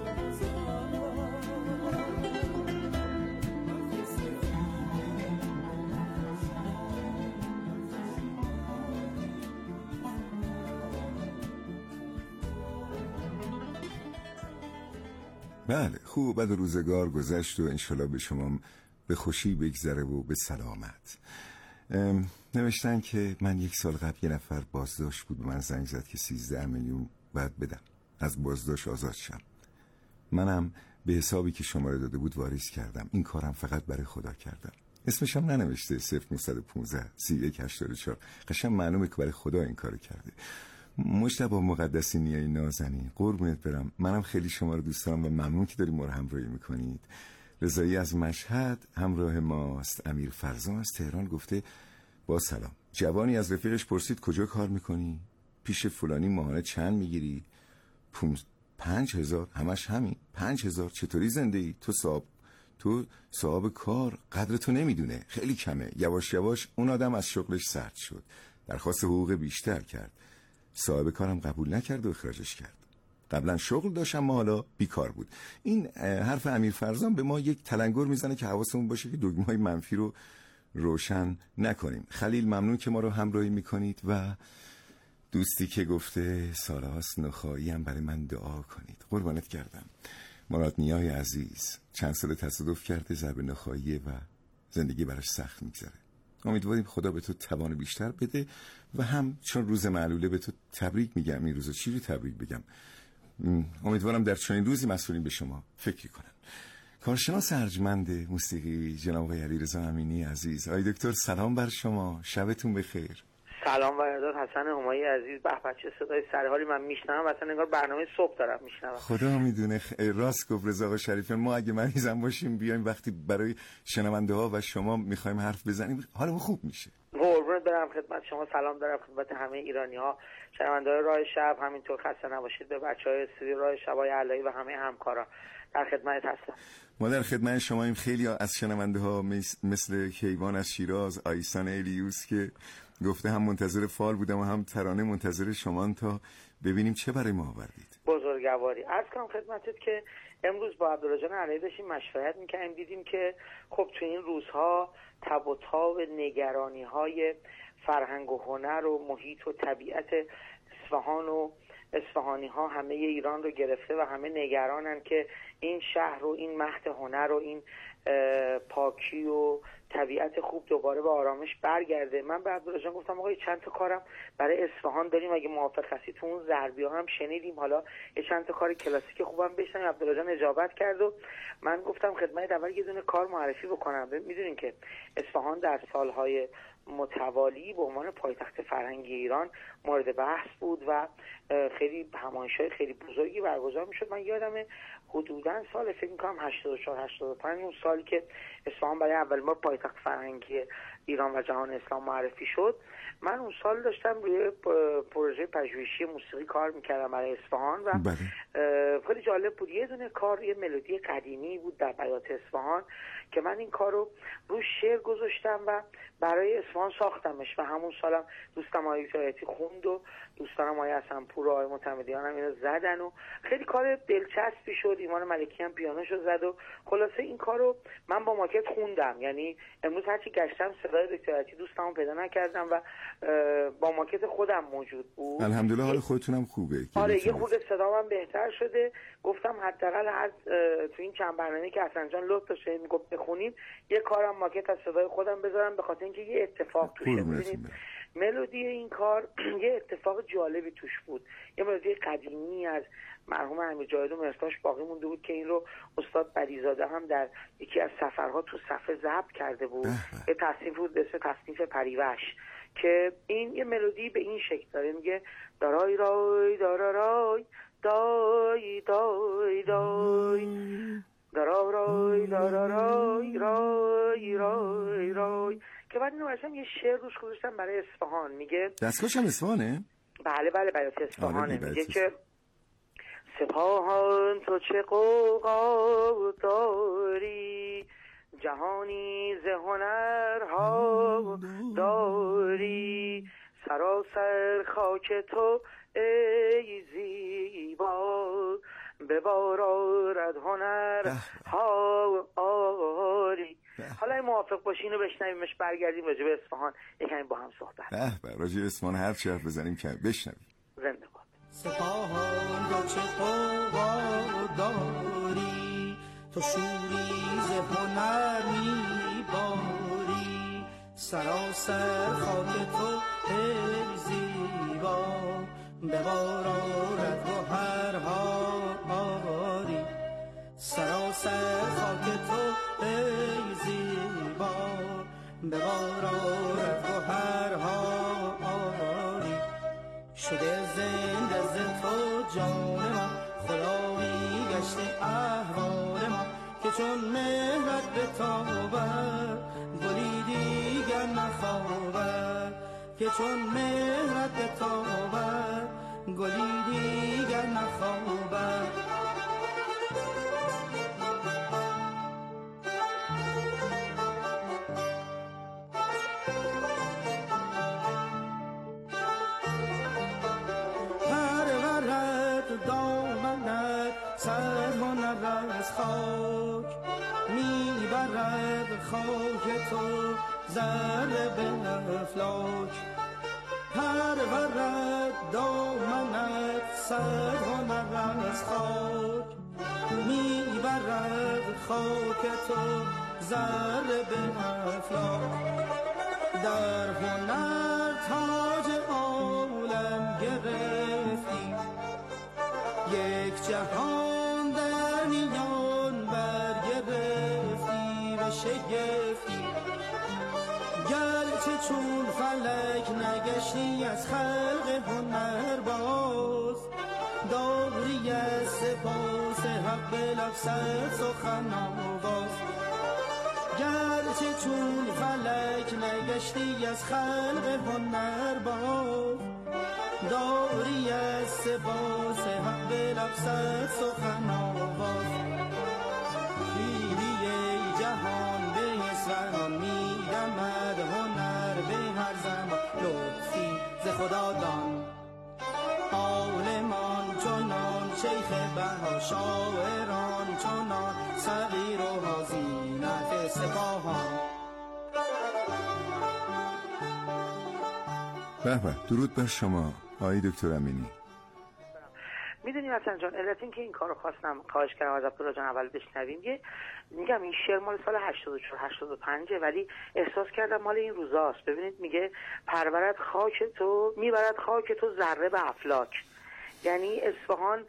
بله، خوب بعد روزگار گذشت و انشالله به شما به خوشی بگذره و به سلامت. نوشتن که من 1 سال قبل یه نفر بازداشت بود، به من زنگ زد که 13 میلیون باید بدم از بازداشت آزاد شم. منم به حسابی که شماره داده بود واریز کردم. این کارم فقط برای خدا کردم. اسمش هم ننوشته، 0915 3184. قشنگ معلومه که برای خدا این کارو کرده. مجتبی مقدسی نیایی نازنین، قربونت برم. منم خیلی شما رو دوست دارم و ممنون که دارید ما رو همراهی میکنید. رضایی از مشهد همراه ماست. امیر فرزان از تهران گفته با سلام. جوانی از رفیقش پرسید کجا کار میکنی؟ پیش فلانی ماهانه چند میگیری؟ 5000. همش همین 5000. چطوری زنده ای؟ تو صاحب کار قدرتو نمیدونه، خیلی کمه. یواش یواش اون آدم از شغلش سرد شد، درخواست حقوق بیشتر کرد، صاحب کارم قبول نکرد و اخراجش کرد. قبلا شغل داشت اما حالا بیکار بود. این حرف امیر فرزان به ما یک تلنگر میزنه که حواسمون باشه که دگمه‌های منفی رو روشن نکنیم. خلیل ممنون که ما رو همراهی میکنید و دوستی که گفته سالاست نخایی هم برای من دعا کنید. قربانت کردم. مراد نیای عزیز چند سال تصادف کرده، ضرب نخاییه و زندگی براش سخت میگذره. امیدواریم خدا به تو توان بیشتر بده و هم چون روز معلوله به تو تبریک میگم. این روزا چی رو تبریک بگم؟ امیدوارم در چنین روزی مسئولین به شما فکر کنن. کارشناس ارجمند موسیقی جناب آقای علیرضا امینی عزیز، آقای دکتر سلام بر شما، شبتون بخیر. سلام برادر حسن همایی عزیز، به چه صدای سرحالی من میشنوم، اصلا انگار برنامه صبح دارم میشنوم. خدا میدونه. راست گفت رضا آقا شریفیان، ما اگه مریضم باشیم بیایم وقتی برای شنونده ها و شما میخوایم حرف بزنیم حالمون خوب میشه. قربونت برم، خدمت شما سلام دارم، خدمت همه ایرانی ها، شنونده های راه شب، همینطور خسته نباشید به بچهای استودیو راه شبای علایی و همه همکارا، در خدمت هستم. ما در خدمت شماییم. خیلی از شنونده ها مثل کیوان از شیراز، آیسان الیوس که گفته هم منتظر فال بودم و هم ترانه منتظر شما تا ببینیم چه برای ما آوردید. بزرگواری عرض کنم خدمتت که امروز با عبدالله علی داشتیم مشورت می‌کردیم، دیدیم که خب تو این روزها تب و تاب نگرانی‌های فرهنگ و هنر و محیط و طبیعت اصفهان و اصفهانی ها همه ایران رو گرفته و همه نگرانن که این شهر و این مهد هنر و این پاکی و طبیعت خوب دوباره به آرامش برگرده. من به عبدالله جان گفتم آقا چند تا کارم برای اصفهان داریم، اگه موافق هستی تو اون ضربی ها هم شنیدیم، حالا یه چند تا کار کلاسیک خوبم بشنویم. عبدالله جان اجابت کرد و من گفتم خدمت اول یه دونه کار معرفی بکنم. میدونین که اصفهان در سالهای متوالی به عنوان پایتخت فرهنگی ایران مورد بحث بود و خیلی همایش‌های خیلی بزرگی برگزار می‌شد. من یادم حدوداً سال فکر می‌کنم 84 85 اون سالی که اصفهان برای اولین بار پایتخت فرهنگی ایران و جهان اسلام معرفی شد، من اون سال داشتم روی پروژه پژوهشی موسیقی کار می‌کردم برای اصفهان و خیلی جالب بود. یه دونه کار، یه ملودی قدیمی بود در بیات اصفهان که من این کارو رو شعر گذاشتم و برای اصفهان ساختمش و همون سالم دوستم آقای شایعتی خوند و دوستانم آقای حسنپور و آقای معتمدیان هم اینو زدن و خیلی کار دلچسبی شد. ایمان ملکی هم پیانوشو زد و خلاصه این کارو من با ماکت خوندم. یعنی امروز هرچی گشتم صدای دکتر دوستامو پیدا نکردم و با ماکت خودم موجود بود. الحمدلله حال خودتونم خوبه. آره یه خورده صدام بهتر شده. گفتم حداقل از تو این چند برنامه‌ای که حسن جان لطف داشت میگفت بخونیم یه کارم ماکت از صدای خودم بذارم، به خاطر اینکه یه اتفاق توشه. ببینید ملودی این کار یه اتفاق جالبی توش بود. یه ملودی قدیمی از مرحوم امیر جاوید مرتاش باقی مونده بود که این رو استاد بلیزاده هم در یکی از سفرها تو صفحه ضبط کرده بود. یه تصنیف بود به اسم تصنیف پریوش که این یه ملودی به این شکل داره، میگه دارای رای دارای دای دای دای دارای دارای رای رای رای که بعد اینو مثلا یه شعر روش گذاشتم برای اصفهان. میگه دستگاهش هم اصفهانه؟ بله بیات اصفهانه. میگه که سپاهان تو چه قوقا داری، جهانی ز هنرها داری، سراسر خاک تو ای زیبا، ببارد هنر ها آری. حالا این موافق باشی اینو بشنویمش، برگردیم راجع به اصفهان یکمی با هم صحبت. راجع به اصفهان هر چی حرف بزنیم که بشنویم. زنده باد. سپاهان را چه قوقا داری، تو شوری ز هنر میباری، سراسر خاک تو ای زیبا، ببارد گوهرها آری، سراسر خاک تو ای زیبا، ببارد گوهرها آری، شده زنده ز تو جان ما، خدایی گشته احوال ما، که چون مهرت بتابد گلی دیگر نخوابد، که چون مهرت بتابد گلی دیگر نخوابد. سر هنر از خاک میبرد، خاک تو ذره به افلاک، پرورد دامنت سر هنر از خاک میبرد، خاک تو ذره به افلاک. در هنر تاج عالم گرفتی، یک جهان در میان برگرفتی و شگفتی. گرچه چون فلک نگشتی از خلق هنر باز، داری از سپاس حق به لفظت سخن آواز. گرچه چون فلک نگشتی از خلق هنر باز، داری از سپاس حق به لفظت سخن آواز. دیدی ای جهان به اصفهان میدمد هنر به هر زمان. لطفی ز خدا دان عالمان چنان، شیخ بها شاعران چنان، صغیر و حزینت سپاهان. به به، درود بر شما آقای دکتر امینی. میدونی حسن جان، علت این که این کارو خواستم خواهش کردم از عبدالله جان اول بشنویم، میگم این شعر مال سال 84 85 ولی احساس کردم مال این روزاست. ببینید میگه پرورد خاک تو، میبرد خاک تو ذره به افلاک. یعنی اصفهان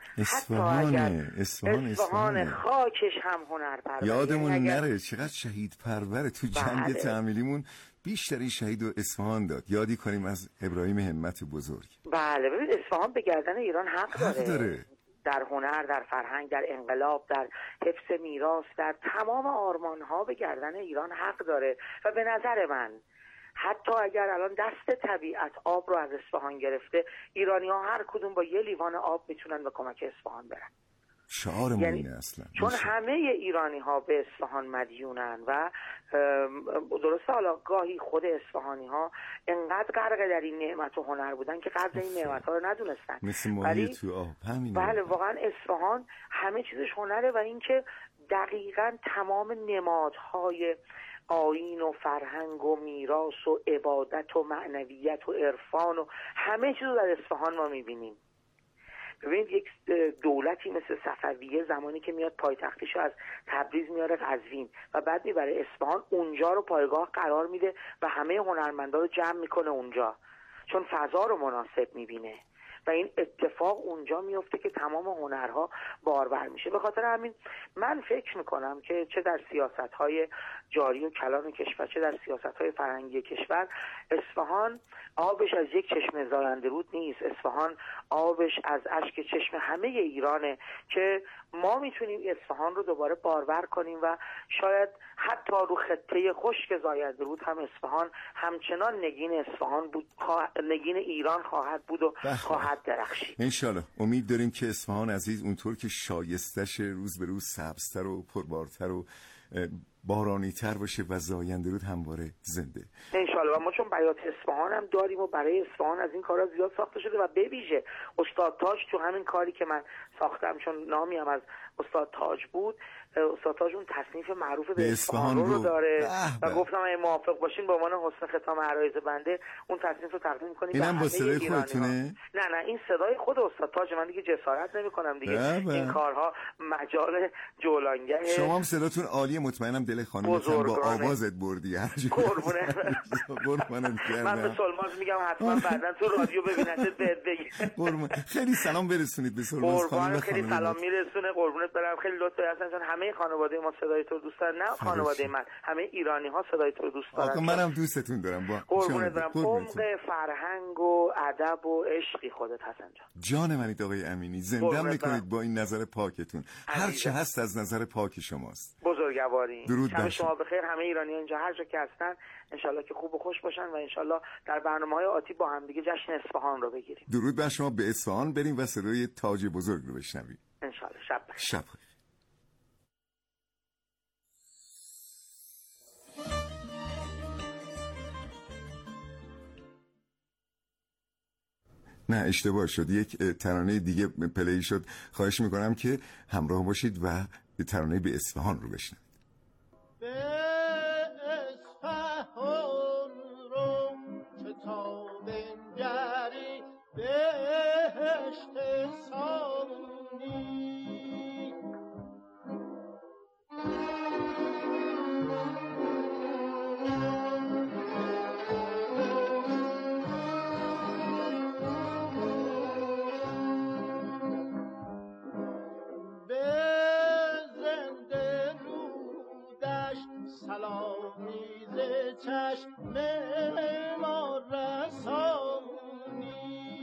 خاکش هم هنر پرور. یادمون نره چقدر شهید پروره تو جنگ تعمیلیمون. بیشترین شهید و اصفهان داد. یادی کنیم از ابراهیم همت بزرگ. بله، ببین اصفهان به گردن ایران حق داره. در هنر، در فرهنگ، در انقلاب، در حفظ میراث، در تمام آرمان‌ها به گردن ایران حق داره. و به نظر من حتی اگر الان دست طبیعت آب رو از اصفهان گرفته، ایرانی‌ها هر کدوم با یه لیوان آب میتونن به کمک اصفهان برن. شعارمون یعنی اینه اصلا. چون همه ایرانی‌ها به اصفهان مدیونن و درسته حالا گاهی خود اصفهانی‌ها انقدر غرق در این نعمت و هنر بودن که قدر این نعمت‌ها رو ندونستن. مثل ماهی تو آب. همینه. بله واقعا اصفهان همه چیزش هنره و اینکه دقیقاً تمام نمادهای آیین و فرهنگ و میراث و عبادت و معنویت و عرفان و همه چیز رو در اصفهان ما می‌بینیم. ببینید یک دولتی مثل صفویه زمانی که میاد پایتختیشو از تبریز میاره قزوین و بعد میبره اصفهان، اونجا رو پایگاه قرار میده و همه هنرمندا رو جمع میکنه اونجا، چون فضا رو مناسب میبینه و این اتفاق اونجا میفته که تمام هنرها بارور میشه. به خاطر همین من فکر میکنم که چه در سیاست‌های جاری و کلان کشور چه در سیاست‌های فرهنگی کشور، اصفهان آبش از یک چشمه زاینده رود نیست. اصفهان آبش از اشک چشم همه ایرانه که ما میتونیم اصفهان رو دوباره بارور کنیم و شاید حتی رو خطه خشک زاینده رود هم اصفهان همچنان نگین اصفهان بود، نگین ایران خواهد بود و خواهد درخشید. انشالله. امید داریم که اصفهان عزیز اونطور که شایستش روز به روز سبزتر و پربارتر و بارانی‌تر باشه و زاینده رود همواره زنده انشالله. و ما چون بیات اصفهان هم داریم و برای اصفهان از این کارا زیاد ساخته شده و به ویژه استاد تاج تو همین کاری که من ساختم، چون نامی هم از استاد تاج بود، استاد تاج اون تصنیف معروف به اصفهان رو داره و گفتم اگه موافق باشین به عنوان حسن ختام عرایض بنده اون تصنیف رو تقدیم کنید. اینم با صدای خودتونه؟ نه این صدای خود استاد تاج. من دیگه جسارت نمی‌کنم دیگه این کارها مجال جولانگه. شما هم صداتون عالیه، مطمئنم دل خانمتون با آوازت بردی. من به سلماز میگم حتما بعداً تو رادیو ببینتت بهت بگم. خیلی سلام برسونید به سلماز خانم. خیلی سلام میرسونه، قربونت برم. خیلی لطف هستن چون همه خانواده ما صدای تو دوست دارن. نه خانواده من، همه ایرانی ها صدای تو دوست دارن. آقا منم دوستتون دارم. با قربونت برم. عمق فرهنگ و ادب و عشقی خودت حسن جان. جان منید آقای امینی، زنده میکنید با این نظر پاکتون. هر چه هست از نظر پاک شماست. بزرگواری. درود بر شما بخیر. همه ایرانی‌ها اینجا هر جا که هستن انشالله که خوب و خوش باشن و انشالله در برنامه‌های آتی با هم دیگه جشن اصفهان رو بگیریم. درود بر شما. به اصفهان بریم و صدای تاج بزرگ رو بشنویم انشالله. شب بخیر. نه اشتباه شد، یک ترانه دیگه پلی شد. خواهش میکنم که همراه باشید و ترانه به اصفهان رو بشنوید. به اصفهان رو که تا بنگری بهشت سامونی معمار رسانی.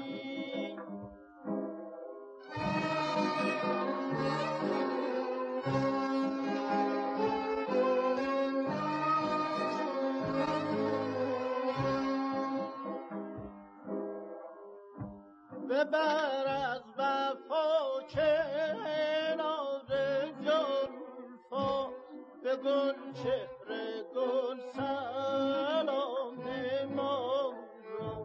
ببر از وفا کنار زلفا، به گل چهره گل سلام ما را.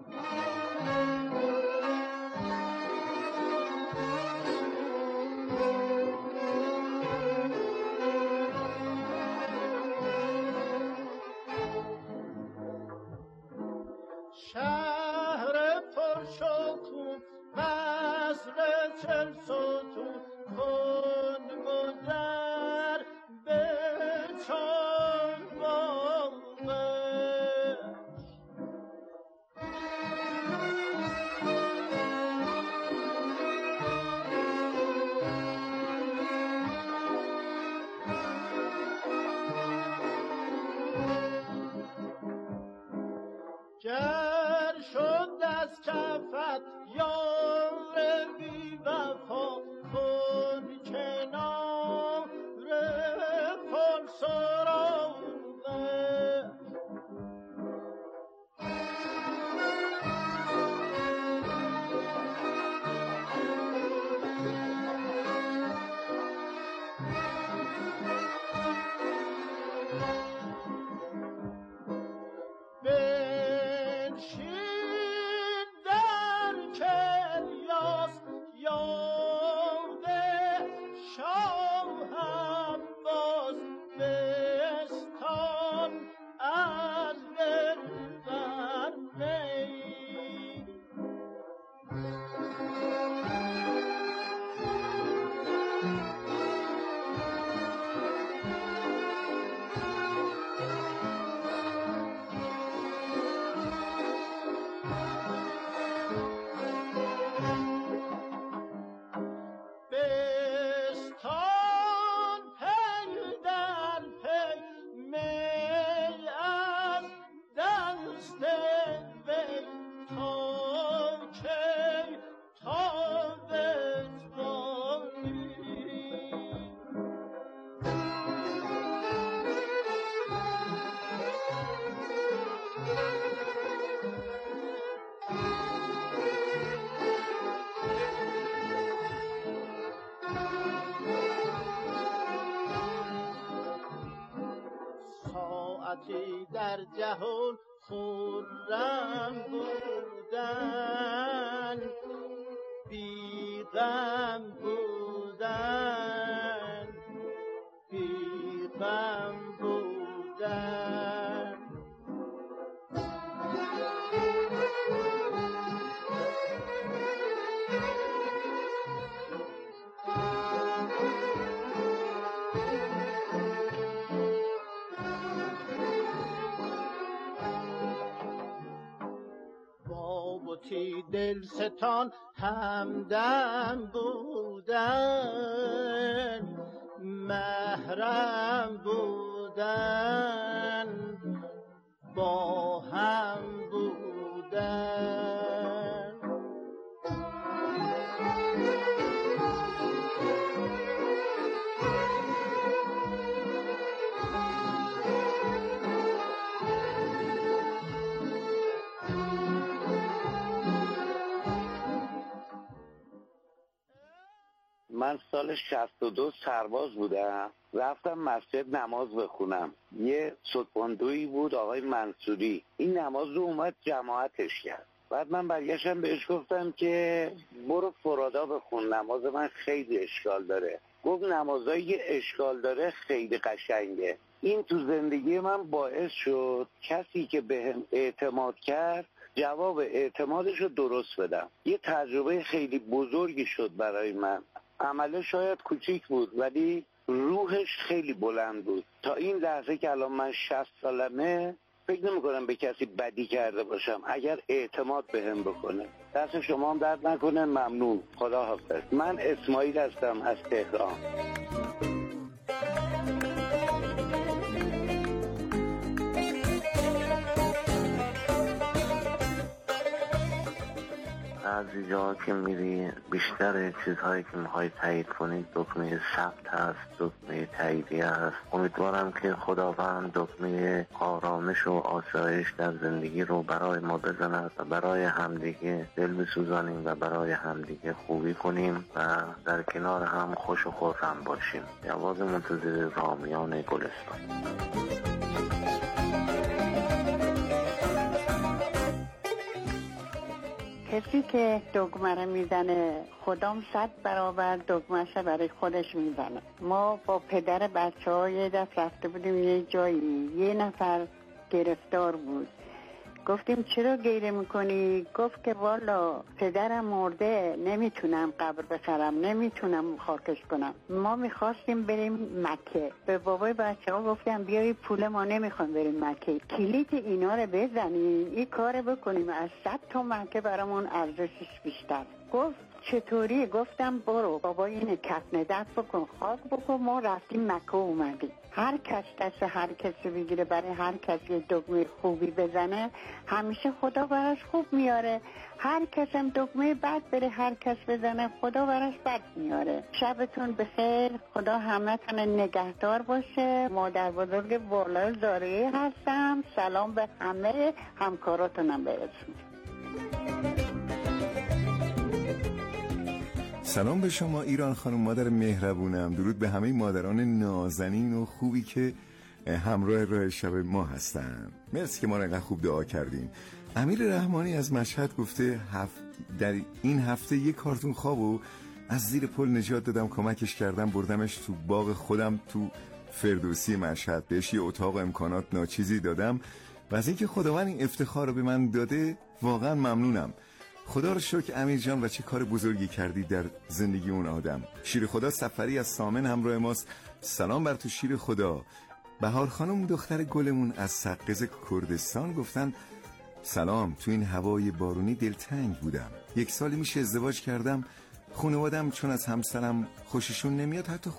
شهر پرشکوه قصر چل ستون کن گذر به چون باغش. گر شد از کفت یار بی وفا، کن کنار پل سراغش. بنشین در کلیاس یاد شاهم باز، بستان از دل بر می. بستان پی در پی، می از دست وی، تا کی تا بتوانی. ساعتی در جهان خرم بودن، بی غم بودن، بی غم بودن. بابتی دل ستان همدم بودن، محرم بودن، با هم بودن. من سال 62 سرباز بودم، رفتم مسجد نماز بخونم. یه ستباندویی بود آقای منصوری، این نماز رو اومد جماعتش کرد. بعد من برگشتم بهش گفتم که برو فرادا بخون، نماز من خیلی اشکال داره. گفت نمازایی که اشکال داره خیلی قشنگه. این تو زندگی من باعث شد کسی که بهم اعتماد کرد جواب اعتمادش رو درست بدم. یه تجربه خیلی بزرگی شد برای من. عمله شاید کوچیک بود ولی روحش خیلی بلند بود. تا این لحظه که الان من 60 سالمه فکر نمی کنم به کسی بدی کرده باشم اگر اعتماد بهم بکنه. دست شما هم درد نکنه. ممنون. خدا حافظ. من اسماعیل هستم از تهران. بعضی جا که میری بیشتر چیزهایی که میخوای تایید کنی دکمه ثبت هست، دکمه تاییدیه هست. امیدوارم که خداوند دکمه آرامش و آسایش در زندگی رو برای ما بزند و برای همدیگه دل بسوزانیم و برای همدیگه خوبی کنیم و در کنار هم خوش و خرم باشیم. جواز منتظر رامیان گلستان. کسی که دکمه رو میزنه خدام 100 برابر دکمه‌ش برای خودش میزنه. ما با پدر بچه ها یه دفعه رفته بودیم یه جایی، یه نفر گرفتار بود. گفتیم چرا گریه میکنی؟ گفت که والا پدرم مرده، نمیتونم قبر بخرم، نمیتونم خاکش کنم. ما میخواستیم بریم مکه. به بابای بچه ها گفتم بیایی پول ما نمیخوام بریم مکه، کلیت اینا رو بزنیم این کار بکنیم، از 100 تا مکه برامون ارزشش بیشتر. گفت چطوری؟ گفتم برو بابا اینه کفن دست بکن، خاک بکن. ما رفتیم مکه اومدیم. هر کس دست هر کسی بگیره برای هر کسی یه دکمه خوبی بزنه همیشه خدا براش خوب میاره. هر کس هم دکمه بد بره هر کس بزنه خدا براش بد میاره. شبتون بخیر، خدا همتون نگهدار باشه. مادر بزرگ والای زاریه هستم. سلام به همه همکاراتونم برسون. سلام به شما ایران خانم، مادر مهربونم. درود به همه مادران نازنین و خوبی که همراه راه شب ما هستن. مرسی که ما را اینقدر خوب دعا کردیم. امیر رحمانی از مشهد گفته در این هفته یک کارتون خوابو از زیر پل نجات دادم، کمکش کردم، بردمش تو باغ خودم تو فردوسی مشهد، بهش یه اتاق و امکانات ناچیزی دادم و از اینکه خداوند این افتخار رو به من داده واقعا ممنونم. خدا رو شکر امیر جان و چه کار بزرگی کردی در زندگی اون آدم. شیر خدا سفری از سامن همراه ماست. سلام بر تو شیر خدا. بهار خانم دختر گلمون از سقز کردستان گفتن سلام، تو این هوای بارونی دلتنگ بودم. 1 سالی میشه ازدواج کردم. خانوادم چون از همسرم خوششون نمیاد حتی